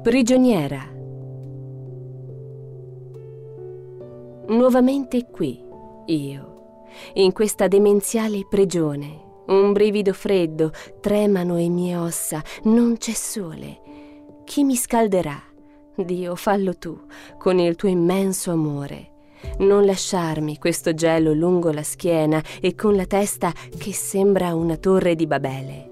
Prigioniera. Nuovamente qui, io, in questa demenziale prigione. Un brivido freddo, tremano le mie ossa, non c'è sole. Chi mi scalderà? Dio, fallo tu, con il tuo immenso amore. Non lasciarmi questo gelo lungo la schiena e con la testa che sembra una torre di Babele.